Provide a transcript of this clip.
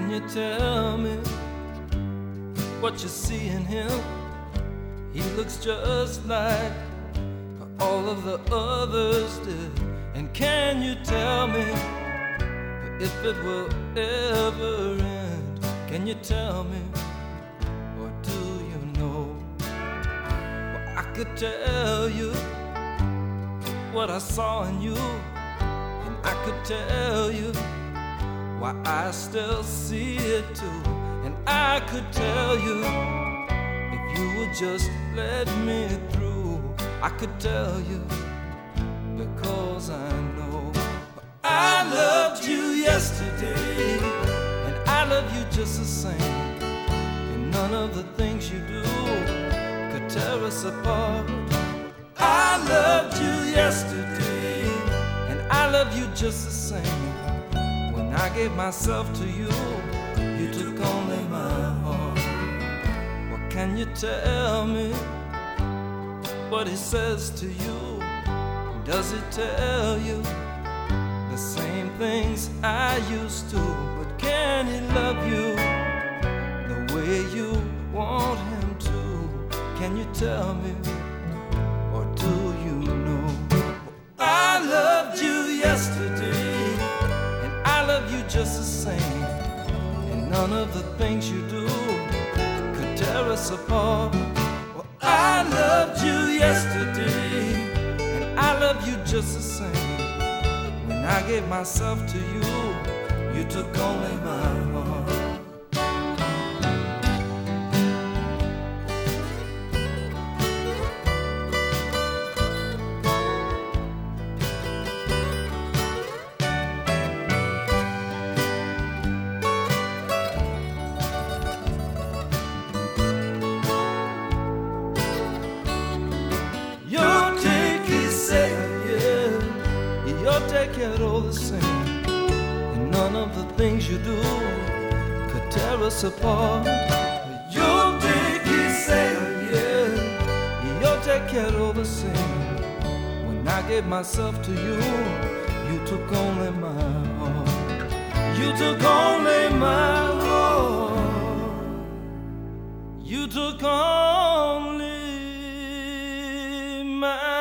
Can you tell me what you see in him? He looks just like all of the others did. And can you tell me if it will ever end? Can you tell me, or do you know? Well, I could tell you what I saw in you, and I could tell you why I still see it too. And I could tell you if you would just let me through. I could tell you because I know I loved you yesterday, and I love you just the same. And none of the things you do could tear us apart. I loved you yesterday, and I love you just the same. When I gave myself to you, you took only my heart. What can you tell me what he says to you? Does he tell you the same things I used to? But can he love you the way you want him to? Can you tell me, or do you know? I loved you yesterday, and I love you just the same. And none of the things you do could tear us apart. Well, I loved you yesterday, and I love you just the same. When I gave myself to you, you took only my heart. You'll take it all the same, and none of the things you do could tear us apart. You'll take it, say, yeah, you'll take it all the same. When I gave myself to you, you took only my heart. You took only my heart. You took only my